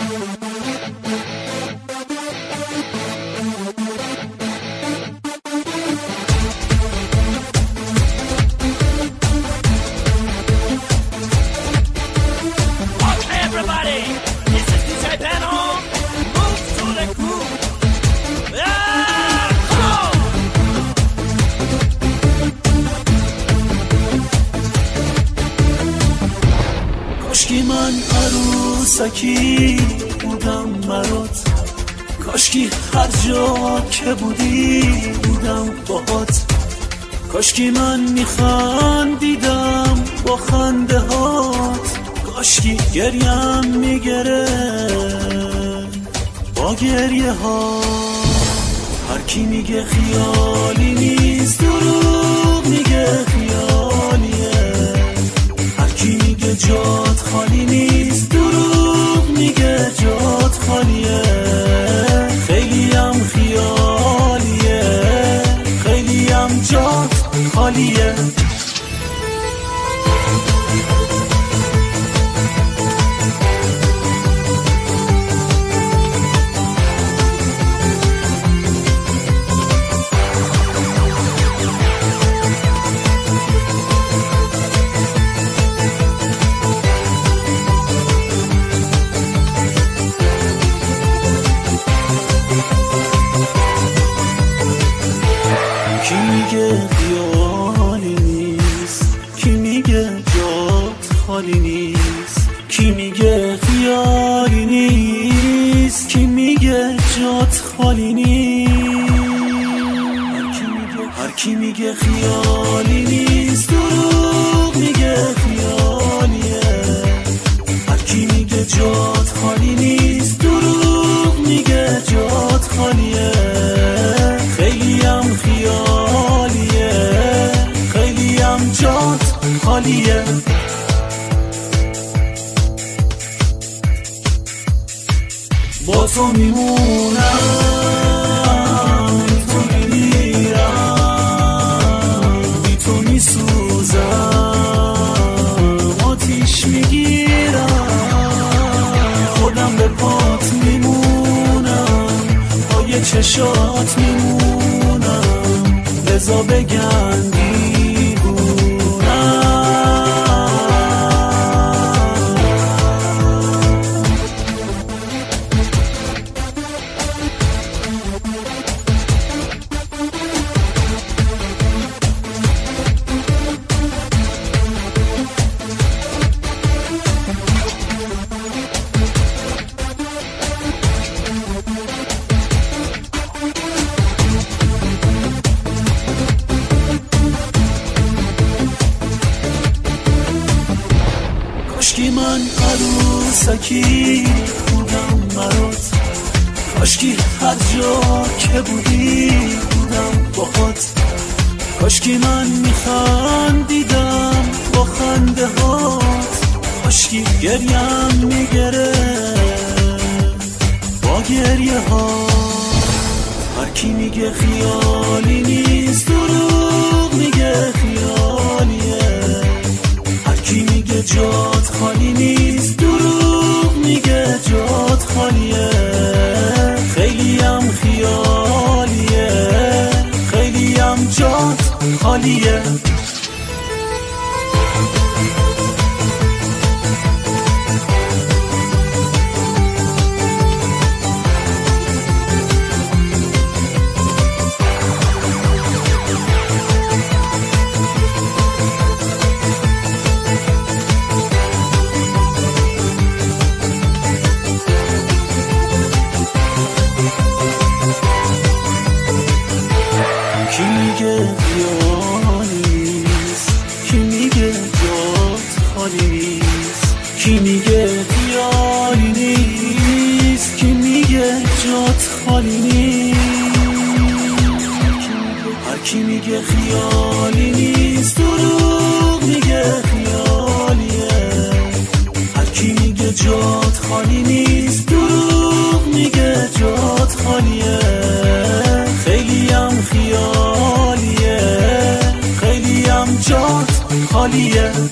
کاشکی من عروسکی بودم برات، کاشکی هر جا که بودی بودم باهات، کاشکی من میخندیدم با خنده هات، کاشکی گریم میگره با گریه ها. هر کی میگه خیالی نیست دروغ میگه خیالیه، هر کی میگه جات خالی نیست دروغ میگه جات خالیه. خیلی هم خیالیه خیلی هم جات خالیه. کی میگه خیالی نیست، کی میگه جات خالی نیست، کی میگه خیالی نیست، کی میگه جات خالی نیست. هر کی میگه خیالی نیست دروغ میگه خیالیه، هر کی میگه جات خالی نیست دروغ میگه جات خالیه. خیلی هم خیالیه خیلی هم جات خالیه. با تو میمونم بی تو میمیرم، بی تو میسوزم آتیش میگیرم، خودم به پات میمونم پای چشات میمونم، لذا بگن دیوونم. کاشکی من عروسکی بودم برات، کاشکی هر جا که بودی بودم باهات، کاشکی من میخندیدم با خنده هات، کاشکی گریم میگره با گریه ها. هر کی میگه خیالی نیست دروغ میگه خیالیه، هر کی میگه جات خالی نیست دروغ میگه جات خالیه. خیلی هم خیالیه خیلی هم جات خالیه. کی میگه خیالی نیست، کی میگه جات خالی نیست، کی میگه خیالی نیست، کی میگه جات خالی نیست. هر کی میگه خیالی نیست دروغ میگه خیالیه، هر کی میگه جات خالی نیست دروغ میگه جات خالیه. خیلی هم خیالیه خیلی هم جات خالیه.